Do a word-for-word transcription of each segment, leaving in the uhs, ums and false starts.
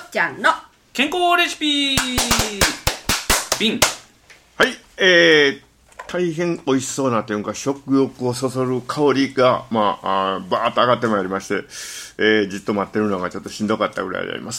っちゃんの健康レシピ瓶。 はい、えー、大変美味しそうなというか食欲をそそる香りが、まあ、あバーッと上がってまいりまして、えー、じっと待ってるのがちょっとしんどかったぐらいであります。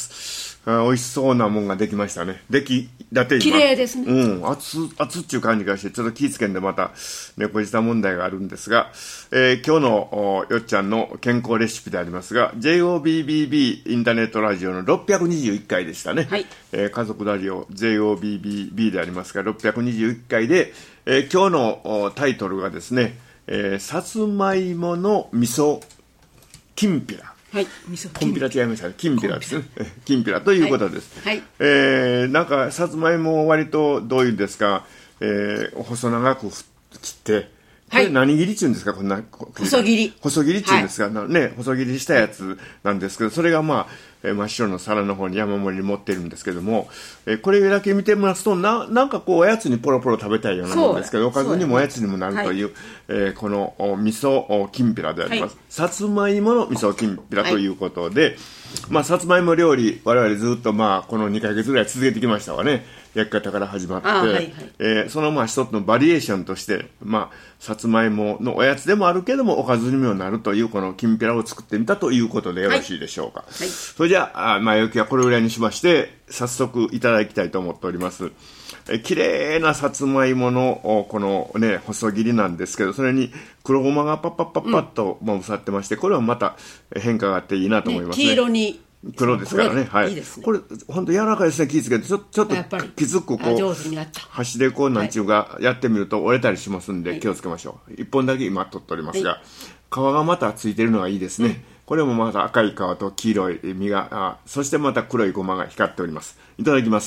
あ美味しそうなもんができましたね。出来だって今綺麗ですね。 うん、熱熱っていう感じがしてちょっと気ぃつけんでまた猫舌問題があるんですが、えー、今日のよっちゃんの健康レシピでありますが ジェイオービービービー インターネットラジオのろっぴゃくにじゅういっかいでしたね、 はいえー、家族ラジオ ジェイオービービービー でありますがろっぴゃくにじゅういっかいで、えー、今日のタイトルがですね、えー、さつまいもの味噌きんぴら。 はい、味噌きんぴら違いましたね。きんぴらですね。きんぴらということです。 はいはい、 えー、なんかさつまいもを割とどういうんですか、えー、細長く切って、これ何切りっていうんですか、こんな細切り細切りっていうんですか、はい、ね、細切りしたやつなんですけど、それがまあ、えー、真っ白の皿の方に山盛りに持ってるんですけども、えー、これだけ見てみますと な, なんかこうおやつにポロポロ食べたいようなものですけど、おかずにもおやつにもなるという、はい、えー、この味噌きんぴらであります、はい、さつまいもの味噌きんぴらということで、はい、まあ、さつまいも料理我々ずっとまあこのにかげつぐらい続けてきましたわね。焼き方から始まって、はいはい、えー、そのまあ一つのバリエーションとして、まあ、さつまいものおやつでもあるけどもおかずにもなるというこのきんぴらを作ってみたということでよろしいでしょうか、はいはい、それじゃあ前置きはこれぐらいにしまして早速いただきたいと思っております。えきれいなさつまいものこのね細切りなんですけど、それに黒ごまがパッパッパッパッとまあさってまして、これはまた変化があっていいなと思いますね。 ね、黄色に黒ですからね。はい。いいですね。これ本当柔らかいですね。気ぃつけてちょちょっときつくこう端でこうなんちゅうかやってみると折れたりしますんで、はい、気をつけましょう。一本だけ今取っておりますが、はい、皮がまたついてるのがいいですね。うん、これもまた赤い皮と黄色い実が、あそしてまた黒いごまが光っております。いただきます。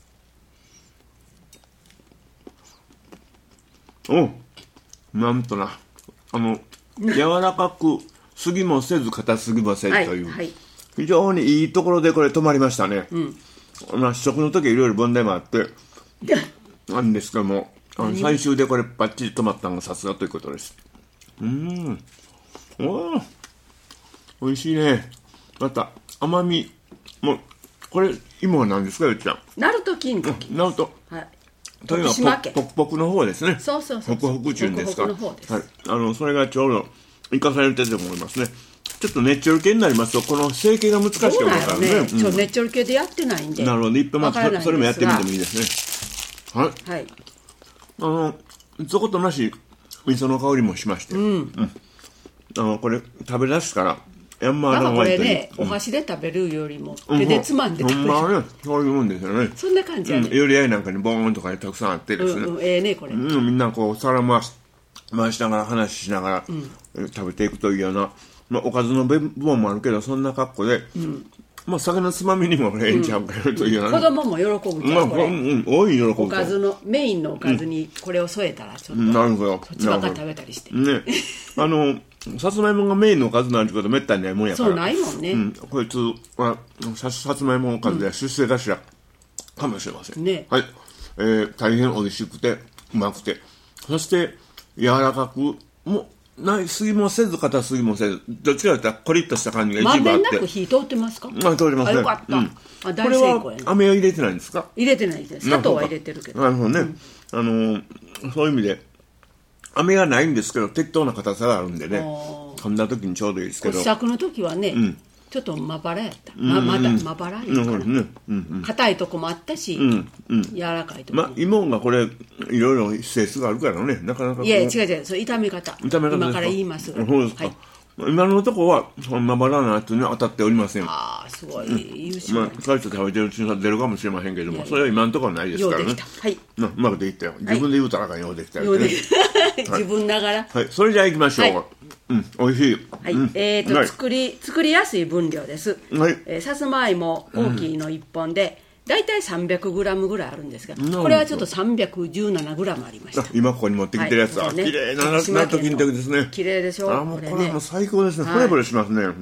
お、なんとなあの柔らかくすぎもせず硬すぎませんという。はいはい、非常にいいところでこれ止まりましたね。うん、まあ試食の時いろいろ問題もあってなんですけども、あの最終でこれバッチリ止まったのがさすがということです。うーん、おーおいしいね。また甘みもうこれ芋は何ですかよっちゃん。 ナルト金時。 ナルト。はい。というのはポクポクの方ですね。 そうそうそう。 ホクホクチューンですか。 ホクホクの方です。 はい。あのそれがちょうど生かされてると思いますね。ちょっとネッチョル系になりますとこの成形が難しいと思うからね。 ね、うん、ちょネッチョル系でやってないんで。 なるほど。一分まずそれもやってみてもいいですね。はい。はい。あのぞことなし味噌の香りもしまして。うん。うん、あのこれ食べ出すからヤンマーランワイトに。なんかこれね、うん、お箸で食べるよりも手でつまんで食べる。ほんまね、そういうもんですよね。 そんな感じやね。 うん、より合いなんかにボーンとかたくさんあってですね。 うんうん、ええねこれ。 うん、みんなこう皿回し回しながら話しながら、うん、食べていくというような。まあ、おかずの部分もあるけどそんな格好で、うん、まあ酒のつまみにもええんちゃうかよというような、 うん、子供も喜ぶじゃん、まあ、これ、うん、 大いに喜ぶ。 おかずのメインのおかずにこれを添えたらちょっと、うん、 なるほどこっちばっかり食べたりしてね。あのさつまいもがメインのおかずなんてことめったにないもんやから。 そうないもんね、うん、 こいつはさつまいものおかずで出世頭かもしれません、ね。はい、えー、大変美味しくてうまくて、そして柔らかくもないすぎもせず硬すぎもせず、どっちかといったらコリッとした感じが一部あって。 まんべんなく火通ってますか？ まあ、通りますね。 あ、よかった、うん、あ、大成功やね。 これは飴は入れてないんですか？ 入れてないです。砂糖は入れてるけど。 なるほどね、うん、あのー、そういう意味で飴がないんですけど適当な硬さがあるんでね、噛んだ時にちょうどいいですけど、 試作の時はね、うん、ちょっとまばらやった、ままだまばらやから、ね、硬、うん、いとこもあったし、うんうん、柔らかいとこも、 まあ、芋がこれいろいろ性質があるからね、なかなか。 いや違う違う、それ炒め方、炒め方今から言いますが、 そうですか、はい、今のところはまばらなやつには当たっておりません。 ああ、すごい優秀、 うん、まあ最初食べてるうちに出るかもしれませんけども、いやいや、それは今のところはないですからね。 はい、 うまくできたよ、自分で言うたらあかんようできたよ、ね、 自分ながら、 はい、それじゃあいきましょう、はい、うん、美味しい、 はい、 うん、 えーと、はい、作り作りやすい分量です、 はい、 えー、さつまいも大きいのいっぽんで、うん、だいたいさんびゃくグラムぐらいあるんですが、これはちょっとさんびゃくじゅうななグラムありました。 今ここに持ってきてるやつは、はい、ね、きれいなナルト金時ですね。 きれいでしょ。 あ、もうこれはもう最高ですね、はい、フレブレしますね、うん、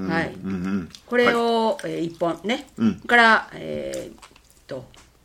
はい、 うんうん、 これを、はい、えー、いっぽんね、うん、から、えー、っと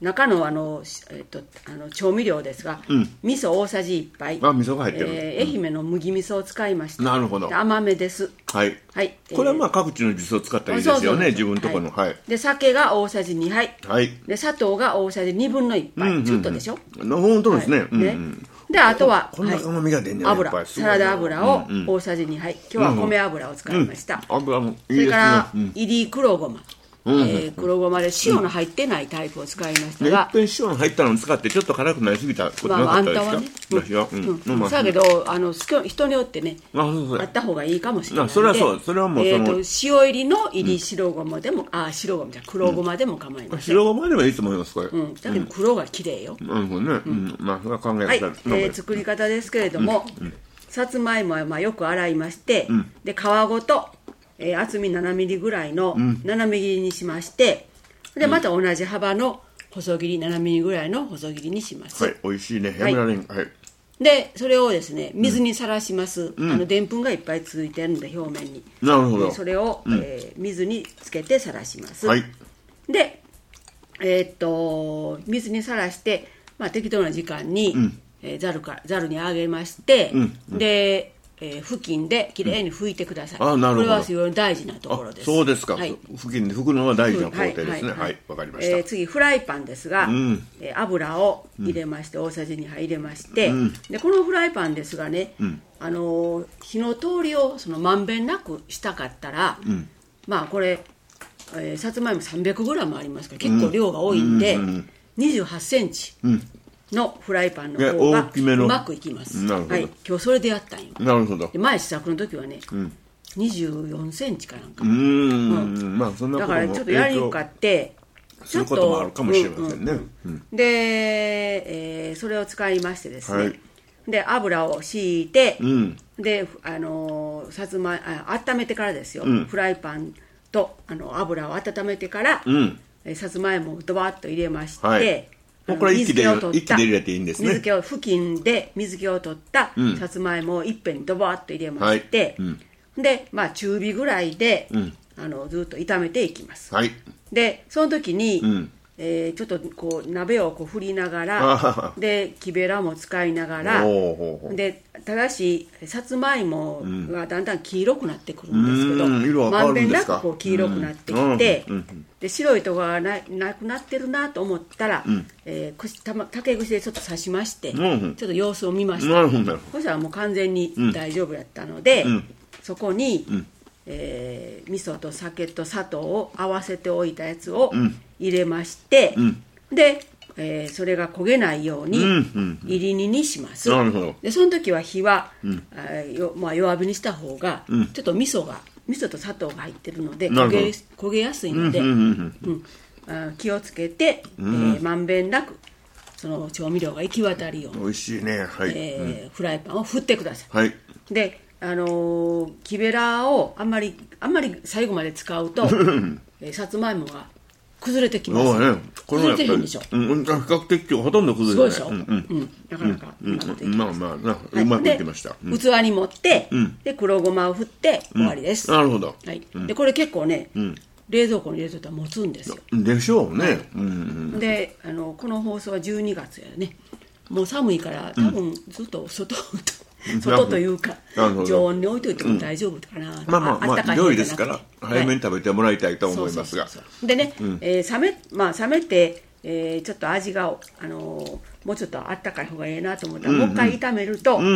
中のあの、えっと、あの調味料ですが、うん、味噌大さじいっぱい、 あ味噌が入ってる、 えー、愛媛の麦味噌を使いました。 なるほど。 甘めです。 はい、はい、これはまあ各地の味噌を使ったらいいですよね、自分のところの、はい、 で酒が大さじにはい、 はい、 で砂糖が大さじにぶんのいっぱい、うんうんうん、ちょっとでしょ。 本当ですね、はい、うんうん、 であとはこんな甘みが出んねん、 油、サラダ油を大さじにはい、今日は米油を使いました、 うんうん、油もいいですね。 それからいり黒ごま、うんうん、えー、黒ごまで塩の入ってないタイプを使いましたが、 うん、いっぺん塩の入ったのを使ってちょっと辛くなりすぎたことなかったですか。まあ、あんたはね、 うんうん、だけどあの人によってね あ, そうそうあった方がいいかもしれないので、 それはそう、それはもうその、えー、と塩入りの入り白ごまでも、うん、あ白ごまじゃ黒ごまでも構いません、うん、 白ごまでもいいと思いますこれ、 うん、だけど黒が綺麗よ、 なるほどね、うん、まあそれは考えはい、えー、作り方ですけれども、うんうん、さつまいもはまあよく洗いまして、うん、で皮ごと、えー、厚みななミリぐらいの斜め切りにしまして、でまた同じ幅の細切りななミリぐらいの細切りにします。 はい、美味しいね、やめられん、はいはい、 でそれをですね水にさらします、うん、あのでんぷんがいっぱいついてるんで表面に。 なるほど。 それを、うん、えー、水につけてさらします、はい、でえー、っと水にさらして、まあ、適当な時間に、うんえー、ざるかざるにあげまして、うんうん、でえー、布巾できれいに拭いてください、うん、あなるほど。これは非常に大事なところです。 そうですか、はい、布巾で拭くのは大事な工程ですね。はい、わ、 はいはい、かりました、 えー、次フライパンですが、うんえー、油を入れまして、うん、大さじにはい入れまして、うん、でこのフライパンですがね、うんあのー、火の通りをそのまんべんなくしたかったら、うん、まあこれ、えー、さつまいも さんびゃくグラム ありますから結構量が多いんで、うんうんうん、にじゅうはちセンチ、うんのフライパンの方がうまくいきます。なるほど、はい、今日それでやったんよ。 なるほど。 で前試作の時はね、うん、にじゅうよんセンチかなんか。 うーん、うん、まあそんなこともだからちょっとやりにくかってちょっとそういうこともあるかもしれませんね。 うんうん、で、えー、それを使いましてですね。はい、で油を敷いて、うん、であのさつまいあ温めてからですよ。うん、フライパンとあの油を温めてから、うん、さつまいもをドバッと入れまして。はいこれ一気で入れていいんですね。 水気を布巾で水気を取ったさつまいもをいっぺんにドバーッと入れまして、はいうん、で、まあ、中火ぐらいで、うん、あのずっと炒めていきます、はい、でその時に、うんえー、ちょっとこう鍋をこう振りながらで木べらも使いながらでただしさつまいもがだんだん黄色くなってくるんですけど、うん、まんべんなくこう黄色くなってきて、うんうん、で白いところが な, なくなってるなと思ったら、うんえー、くしたま竹串でちょっと刺しまして、うん、ちょっと様子を見ました、うん、そしたらもう完全に大丈夫だったので、うん、そこに、うんえー、味噌と酒と砂糖を合わせておいたやつを入れまして、うん、で、えー、それが焦げないように入り煮にします、うんうんうん、でその時は火は、うんあよまあ、弱火にした方が、うん、ちょっと味噌が味噌と砂糖が入ってるので焦げ、焦げやすいので、うんうんうんうん、あ気をつけて、うんえー、まんべんなくその調味料が行き渡るように美味しいね、はいえーうん、フライパンを振ってください、 はい、 であのー、木べらをあんまりあんまり最後まで使うとえー、さつまいもが崩れてきます、ね、崩れてへんでしょ、 うん、比較的ほとんど崩れてない。 すごいでしょ、うんうん、なかなかうまくできます、 まあまあうまくいきました、 うん、器に盛って、うん、で黒ごまを振って終わりです、 うん、なるほど、 はいうん、でこれ結構ね、うん、冷蔵庫に入れとったら持つんですよ。 でしょうね、はいうんうん、であのこの放送はじゅうにがつやね。もう寒いから多分ずっと外、うん、外というか常温に置いといても大丈夫かな、うん、 まあまあまあ料理ですから早めに食べてもらいたいと思いますが、 でね、うんえー、冷めまあ冷めて、えー、ちょっと味が、あのー、もうちょっとあったかい方がいいなと思ったら、うんうん、もう一回炒めると、うんうん、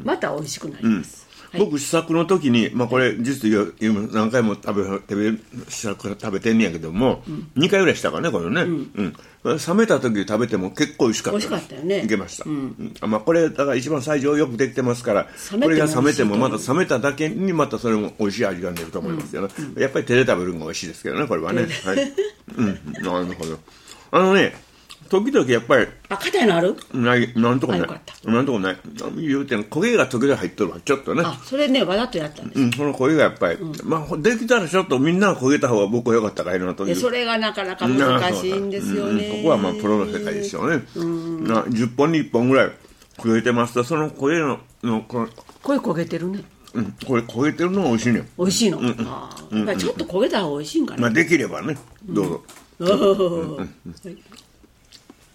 また美味しくなります、うんはい、 僕試作の時に、まあ、これ実は何回も食べ食べ試作食べてんねやけども、うん、にかいぐらいしたからねこれね、うんうん、冷めた時に食べても結構美味しかった美味しかったよね。 いけました、うんうんまあ、これだから一番最上よくできてますからこれが冷めてもまた冷めただけにまたそれも美味しい味が出ると思いますよね、うんうん、やっぱり手で食べるのが美味しいですけどねこれはね、はいうん、なるほど。あのね時々やっぱりあ硬いのあるないなんとかないなんとかない言うて焦げが時々入っとるわちょっとね。 あそれねわざとやったんです、 うん、その焦げがやっぱり、うん、まあできたらちょっとみんなが焦げた方が僕は良かったかいなという。 それがなかなか難しいんですよね、 うん、ここはまあプロの世界ですよね、うん、なじゅっぽんにいっぽんぐらい焦げてますとその焦げののこれこれ焦げてるね。 うん、これ焦げてるのが美味しいね。 美味しいの、うんうん、あやっぱりちょっと焦げた方が美味しいんかな、 まあ、できればねどうぞ、 うんうんはい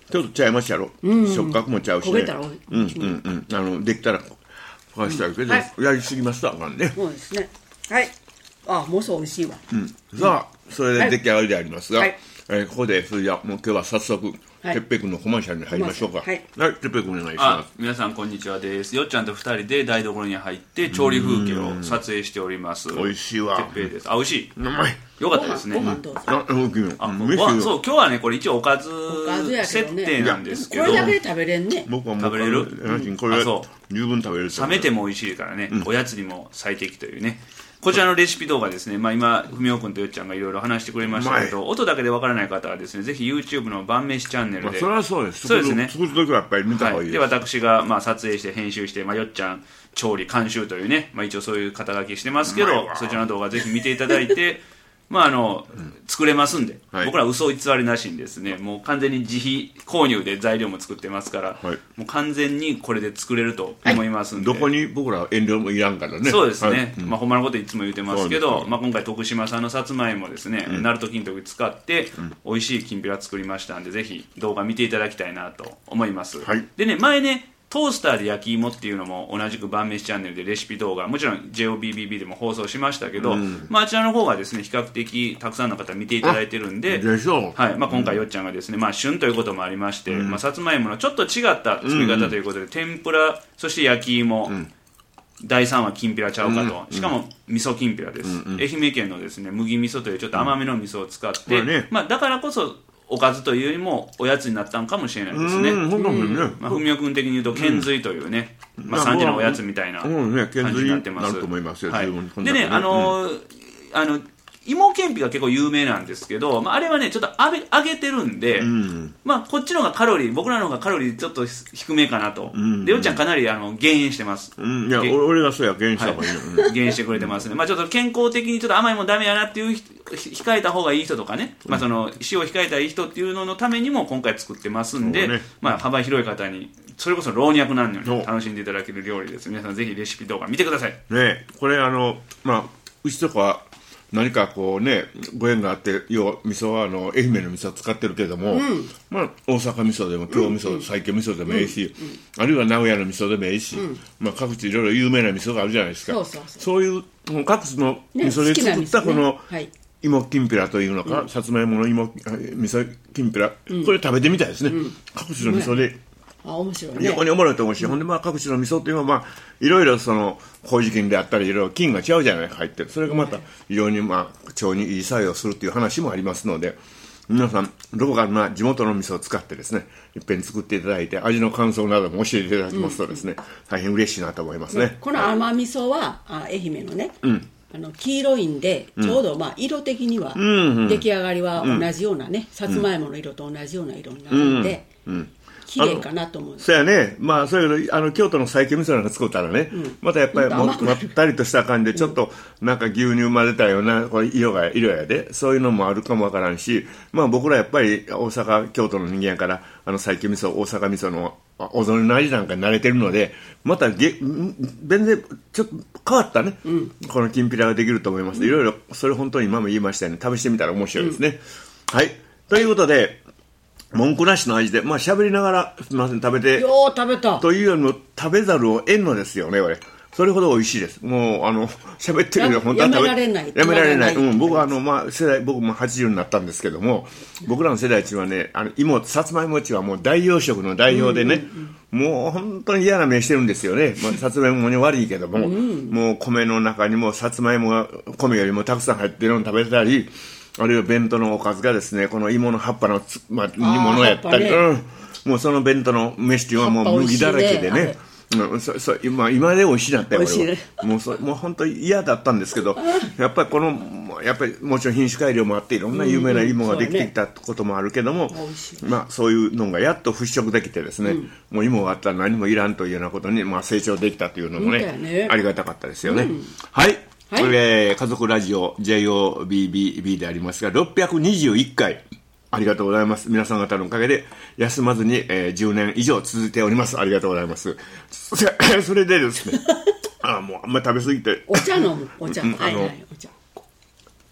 ちょっとちゃいましたやろ、うん、触覚もちゃうし、ね、 焦げたらおいしい、 うんうんうん、あのできたらふかしたいけど、うんはい、やりすぎますとあかんね。 そうですね。はい。あ、もうそう美味しいわ。 うん。さあ、それで出来上がりでありますが、はい、えー、ここでそれじゃもう今日は早速、はい、てっぺい君のコマーシャルに入りましょうか。はい。はい、てっぺい君お願いします。 皆さんこんにちはです。よっちゃんとふたりで台所に入って調理風景を撮影しております。 美味しいわ。 てっぺいです。あ、美味しい。 うまい。 よかったですね。 ご飯どうぞ。 あ、うん、 あ、ご飯そう今日はねこれ一応おかず設定なんですけど、 これだけで食べれんね。 僕はもう食べれる。 うん、これ十分食べれる。 冷めても美味しいからね、うん、おやつにも最適というね。こちらのレシピ動画ですね、まあ、今文雄君とよっちゃんがいろいろ話してくれましたけど、音だけでわからない方はですね、ぜひ YouTube の晩飯チャンネルで、まあ、 それはそうです。 そうですね。 作るときはやっぱり見た方がいいです。 はい、で私がまあ撮影して編集して、まあ、よっちゃん調理監修というね、まあ、一応そういう肩書きしてますけど、そちらの動画ぜひ見ていただいてまああの、うん、作れますんで、はい、僕ら嘘偽りなしにですね、もう完全に自費購入で材料も作ってますから、はい、もう完全にこれで作れると思いますんで、 はい、どこに僕らは遠慮もいらんからね。 そうですね、はいうん、まあほんまのこといつも言ってますけど、まあ、今回徳島産のさつまいもですね、うん、鳴門金時使って、うん、美味しいきんぴら作りましたんで、ぜひ動画見ていただきたいなと思います、はい、でね前ねトースターで焼き芋っていうのも同じく晩飯チャンネルでレシピ動画もちろん ジェイオービービービー でも放送しましたけど、うんまあ、あちらの方がですね比較的たくさんの方見ていただいてるんで、 でしょう、 はいまあ、今回よっちゃんがですね、まあ、旬ということもありまして、うんまあ、さつまいものちょっと違った作り方ということで、うん、天ぷらそして焼き芋、うんだいさんはきんぴらちゃうかと、うん、しかも味噌きんぴらです、うんうん、愛媛県のですね麦味噌というちょっと甘めの味噌を使って、うんねまあ、だからこそおかずというよりもおやつになったのかもしれないですね。文雄君的に言うと懸垂というね、うんまあ、さんじのおやつみたいな感じになってます。でね、あのー、あの芋けんぴが結構有名なんですけど、まあ、あれはねちょっと揚げ、揚げてるんで、うん、まあこっちの方がカロリー僕らの方がカロリーちょっと低めかなと、うん、でよっちゃんかなりあの減塩してます、 うん、いや俺がそうや減塩した方がいいの、 はい、減塩してくれてますね、まあ、ちょっと健康的にちょっと甘いもんダメやなっていう控えた方がいい人とかね、まあ、その塩を控えたい人っていうののためにも今回作ってますんで、ねまあ、幅広い方にそれこそ老若男女に楽しんでいただける料理です。皆さんぜひレシピ動画見てくださいね。これあのまあうちとかは何かこうねご縁があって要は味噌はあの愛媛の味噌を使ってるけども、うん、まあ、大阪味噌でも京味噌、うん、西京味噌でもいいし、うん、あるいは名古屋の味噌でもいいし、うんまあ、各地いろいろ有名な味噌があるじゃないですか。そうそうそうそういう各地の味噌で作ったこの、ねはい、芋きんぴらというのか、うん、さつまいもの芋味噌きんぴら、うん、これ食べてみたいですね、うん、各地の味噌で、 あ面白いね、 非常におもろいと思うし、うん、ほんでまあ各地の味噌っていうのはまあいろいろその麹菌であったりいろいろ菌が違うじゃない入ってる、それがまた非常にまあ腸にいい作用するっていう話もありますので、皆さんどこかまあ地元の味噌を使ってですねいっぺん作っていただいて味の感想なども教えていただきますとですね、うん、大変嬉しいなと思いますね。 この甘味噌はあ愛媛のね、うんあの黄色いんでちょうどまあ色的には出来上がりは同じようなね、さつまいもの色と同じような色になるんで、うんうん綺麗かなと思うんです。 そうやね。まあそういうあの京都の西京味噌なんか作ったらね、うん、またやっぱりもまったりとした感じでちょっとなんか牛乳混ぜたようなこれ色が色やで、そういうのもあるかもわからんし、まあ僕らやっぱり大阪京都の人間やからあの西京味噌大阪味噌のお雑煮の味なんかに慣れてるので、またげ全然ちょっと変わったね、うん、このきんぴらができると思います。いろいろそれ本当に今も言いましたよね。試してみたら面白いですね。うん、はい。ということで。文句なしの味で、まあ喋りながらすみません食べてよう食べたというよりも食べざるを得んのですよね。これそれほど美味しいです。もうあの喋ってるのは本当は食べやめられないやめられない、うん、僕はあの、まあ、世代僕もはちじゅうになったんですけども、僕らの世代中はねあの芋さつまいもちはもう代用食の代表でね、うんうんうん、もう本当に嫌な目してるんですよね、まあ、さつまいもに悪いけども、うん、もう米の中にもさつまいもが米よりもたくさん入ってるのを食べたり、あるいは弁当のおかずがですねこの芋の葉っぱのつ、まあ、煮物やったり、ねうん、もうその弁当の飯っていうのはもう麦だらけでね、うん、そそ今, 今で美味しいなったよ俺は、ね、もうそもう本当に嫌だったんですけどやっぱりこのやっぱりもちろん品種改良もあっていろんな有名な芋ができてきたこともあるけども、うんうんそうね、まあ、そういうのがやっと払拭できてですね、うん、もう芋があったら何もいらんというようなことに、まあ、成長できたというのも ね, ねありがたかったですよね、うん、はいはい、えー、家族ラジオ ジェイオービービービー でありますがろっぴゃくにじゅういっかいありがとうございます。皆さん方のおかげで休まずに、えー、じゅうねん以上続いております。ありがとうございます。それでですねあもうあんまり食べ過ぎてお茶飲むお茶、うん、はいはいお茶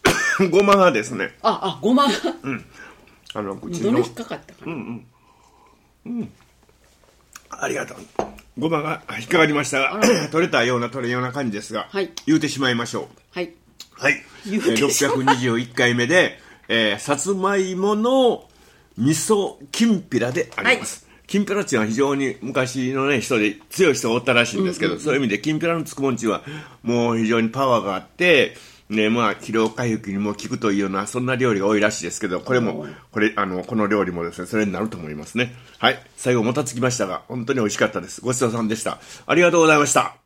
ごまがですねああごまがうんあの口の喉に引っかかったかな、 うんうんうん、ありがとう。ごまが引っかかりましたが取れたような取れんような感じですが、はい、言うてしまいましょう。 はい、 はい、ろっぴゃくにじゅういっかいめで、えー、さつまいもの味噌きんぴらであります、はい。きんぴらっていうのは非常に昔の、ね、人で強い人がおったらしいんですけど、うんうんうん、そういう意味できんぴらのつくもんちはもう非常にパワーがあって、ね、まあ疲労回復にも効くというようなそんな料理が多いらしいですけど、これもこれあのこの料理もですねそれになると思いますね。はい、最後もたつきましたが本当に美味しかったです。ごちそうさんでした。ありがとうございました。